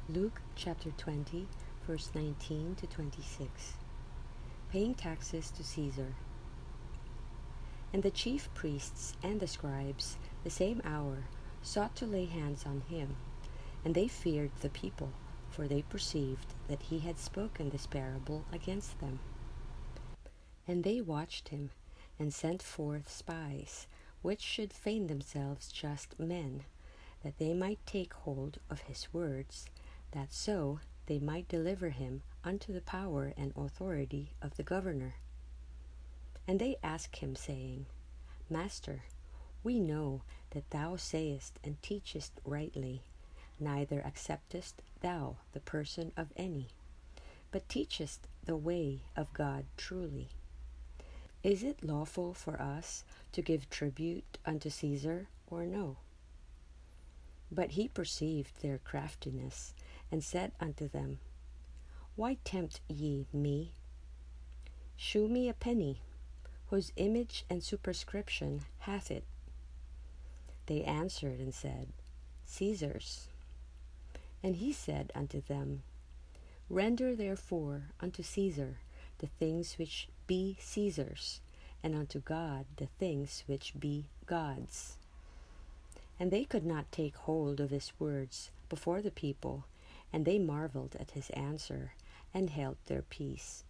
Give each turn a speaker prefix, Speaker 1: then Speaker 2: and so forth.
Speaker 1: Luke chapter 20, verse 19 to 26. Paying taxes to Caesar. And the chief priests and the scribes, the same hour, sought to lay hands on him. And they feared the people, for they perceived that he had spoken this parable against them. And they watched him, and sent forth spies, which should feign themselves just men, that they might take hold of his words, that so they might deliver him unto the power and authority of the governor. And they asked him, saying, Master, we know that thou sayest and teachest rightly, neither acceptest thou the person of any, but teachest the way of God truly. Is it lawful for us to give tribute unto Caesar, or no? But he perceived their craftiness, and said unto them, Why tempt ye me? Shew me a penny, whose image and superscription hath it. They answered and said, Caesar's. And he said unto them, Render therefore unto Caesar the things which be Caesar's, and unto God the things which be God's. And they could not take hold of his words before the people, and they marveled at his answer, and held their peace.